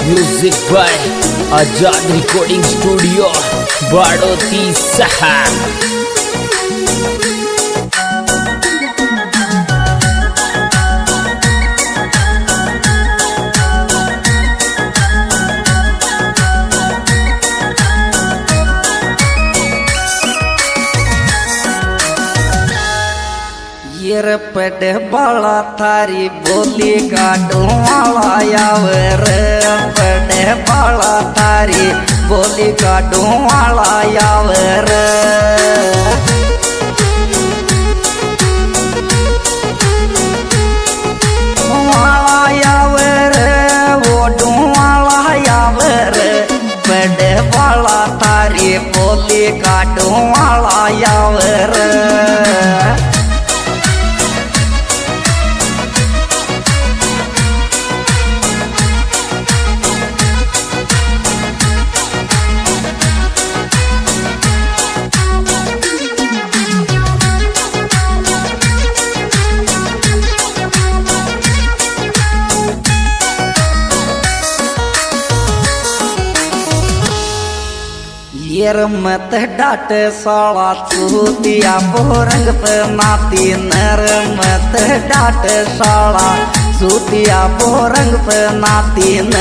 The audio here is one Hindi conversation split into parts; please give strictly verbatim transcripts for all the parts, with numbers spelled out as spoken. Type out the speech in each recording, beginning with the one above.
Music by Azad recording studio Badoti सहा। येर पेटे बाला थारी बोली काटू वाला यावर पेटे बाला थारी बोली काटू वाला यावर वाला यावर वोडू वाला यावर पेटे बाला थारी बोली काटू वाला यावर येर मत डाट साला चूतिया बोरंग पे नाती नर मत डाट साला चूतिया बोरंग पे नाती न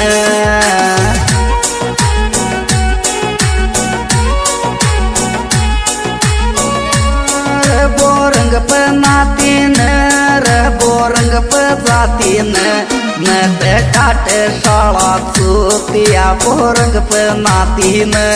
बोरंग पे नाती नर बोरंग पे जाती न मत डाट साला चूतिया बोरंग पे नाती न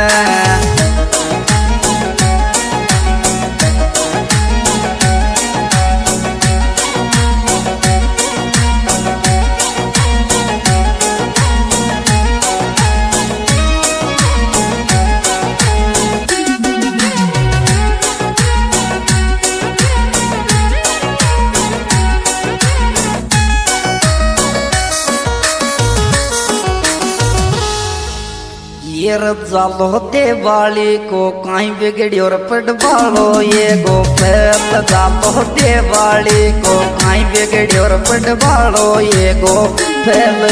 येर जालो देवाली को काई बिगड़ी और पट बालो ये गो फैल जालो देवाली को काई बिगड़ी और पट बालो ये गो फैल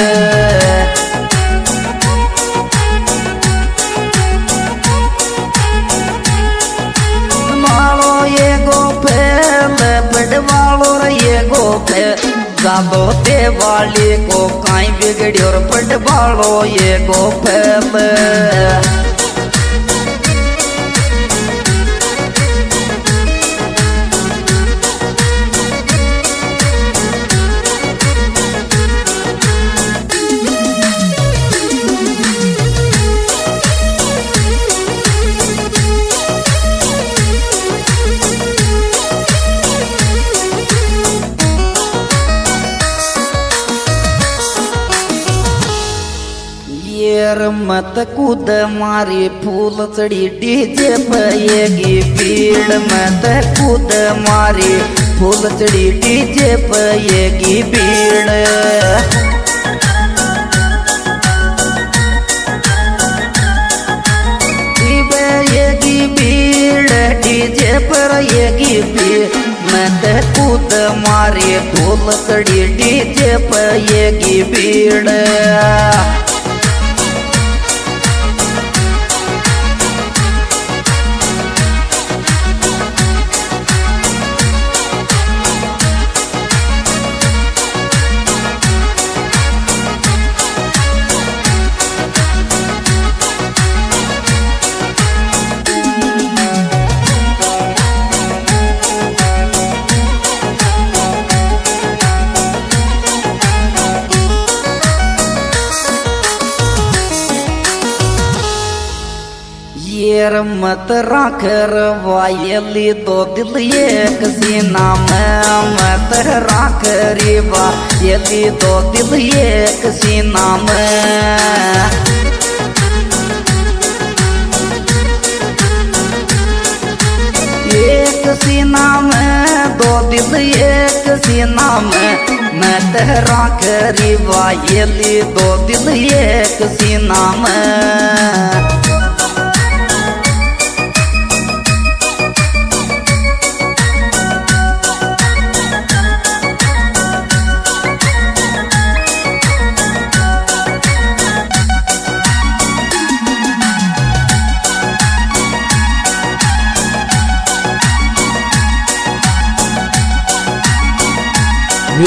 मालो ये गो फैल पट बालो ये गो फैल जालो देवाली को काई बिगड़ी और पट बालो ये गो फैल येर मत कूद मारी फूल चढ़ी डीजे पेगी भीड़ मत कूद मारी फूल चढ़ी डीजे पेगी भीड़ येगी भीड़ डीजे पर येगी भीड़ मत कूद मारी फूल चढ़ी डीजे पेगी भीड़ येर मत राख रवायली दो दिल एक सीना में मत राख रिवा यली दो दिल एक सीना में एक सीना में दो दिल एक सीना में मत राख रिवा यली दो दिल एक सीना में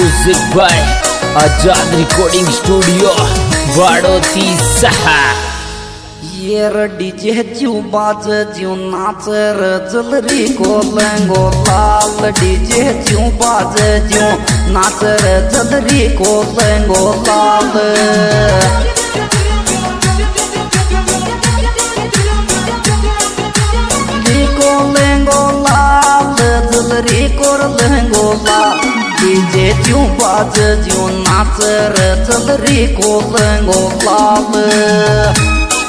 music by Azad recording studio Badoti सहा। ये र डीजे ज्यू बाज ज्यू नाच र जलरी को लंगो लाल डीजे ज्यू बाज ज्यू नाच र जलरी को लंगो लाल को लंगो लाल जलरी को लंगो लाल डीजे ज्यू बाज ज्यू नाच र जलरी को लंगो लाल।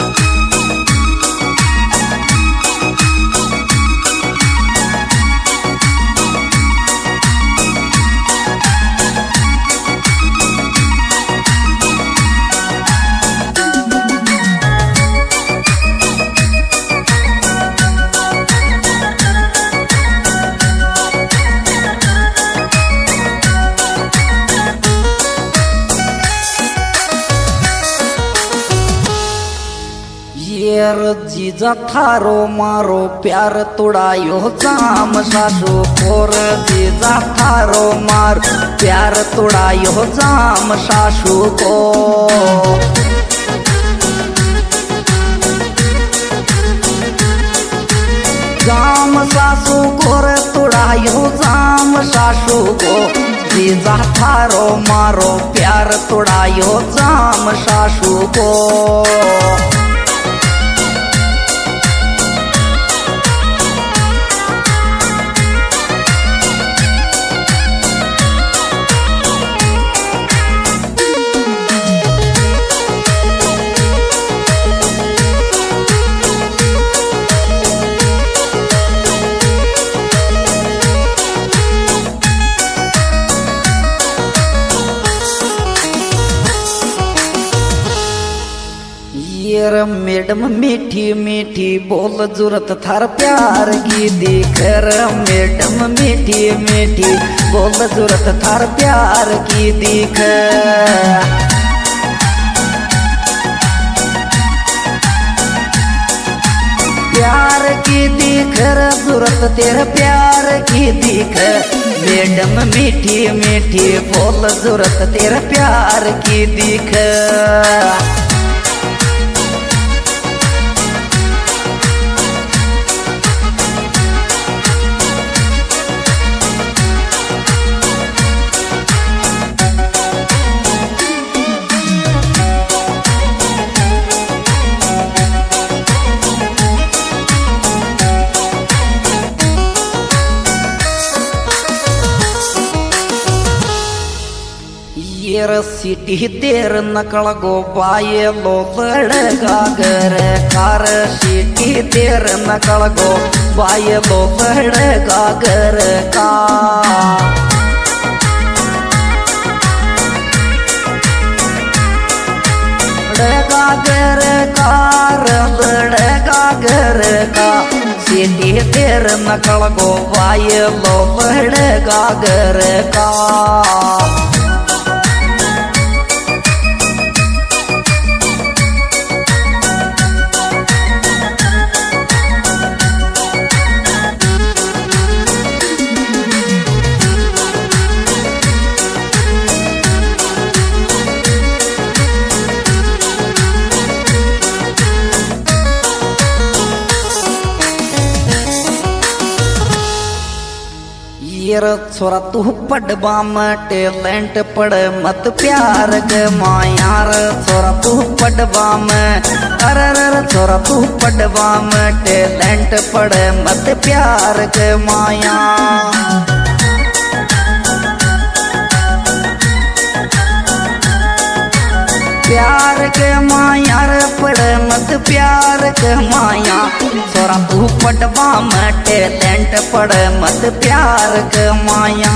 येर जीजा थारो मारो प्यार तोड़ायो जाम सासू कोर जीजा थारो मार प्यार तोड़ायो जाम सासू को जाम सासू कोर तोड़ायो जाम सासू को जीजा थारो मारो प्यार तोड़ायो जाम सासू को। येर मैडम मीठी मीठी बोल जरूरत थार प्यार की दिखर मैडम मीठी मीठी बोल जरूरत थार प्यार की दिख प्यार की दिखर जरूरत तेरे प्यार की दिख मैडम मीठी मीठी बोल जरूरत तेरे प्यार की दिख। येर सिटी देर नकल गो बाये लो गागर कार सिटी देर नकल गो बाये लो गागर का गागर कार गागर का सिटी देर नकल गो बाये लो गागर का। येर छोरा तू पड़बा में टैलेंट पड़ मत प्यार के मायार छोरा तू पड़बा में अरे छोरा तू पड़बा में टैलेंट पड़ मत प्यार के माया प्यार के माया रे पड़े मत प्यार के माया छोरा तू पटवा में टैलेंट पड़े मत प्यार के माया।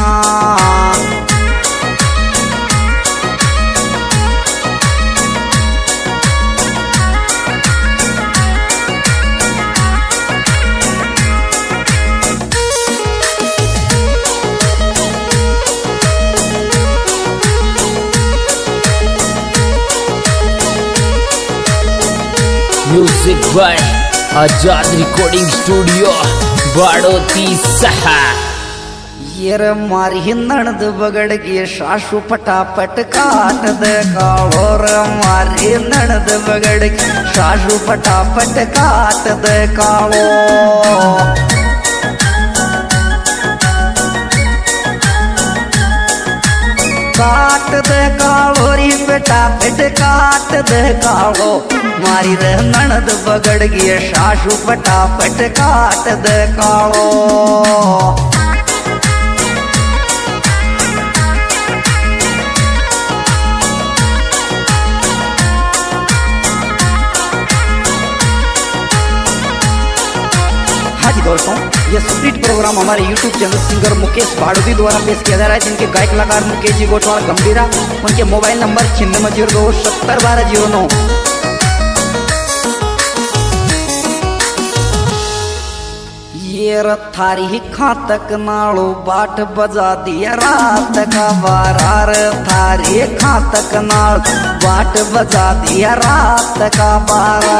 Music by Azad recording studio Badoti सहा। ये रे मारी नणद बगड़ की सासू फटाफट काट दे कालो रे मारी नणद बगड़ की सासू फटाफट काट दे कालो काट दे कालो री बेटा पेट काट दे कालो मारी रे नणद बगड़ की सासू फटाफट काट दे कालो दोस्तों ये स्प्लिट प्रोग्राम हमारे YouTube channel singer Mukesh Bhadoti द्वारा पेश किया जा रहा है, जिनके गायक कलाकार मुकेश जी गोटवाल गंभीरा। उनके मोबाइल नंबर छिन्नवे जीरो दो सत्तर बारह जीरो नौ। ये थारी खातक नाड़ो बाट बजा दिया रात का बारार थारी खातक नाड़ बाट बजा दिया रात का बारा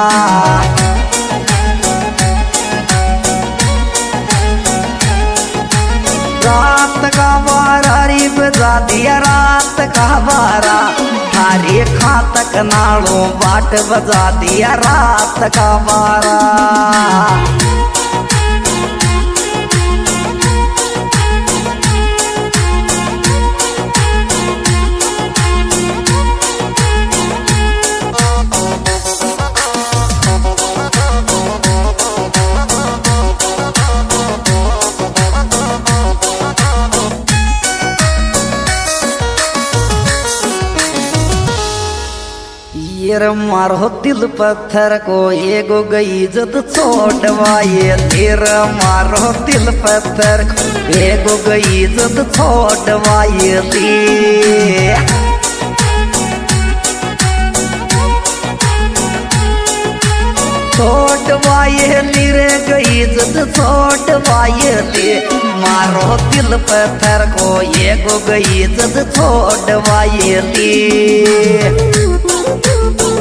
रात का बारा री बजा दिया रात का बारा थारी खातक नाड़ो बाट बजा दिया रात का बारा। ये मारो दिल पत्थर को एगो गई जद छोड़वाए तेरा मारो दिल पत्थर को एगो गई जद छोड़वाए ली छोड़वाए ली रे गई जद छोड़वाए ली मारो दिल पत्थर को एगो गई जद छोड़वाए ली।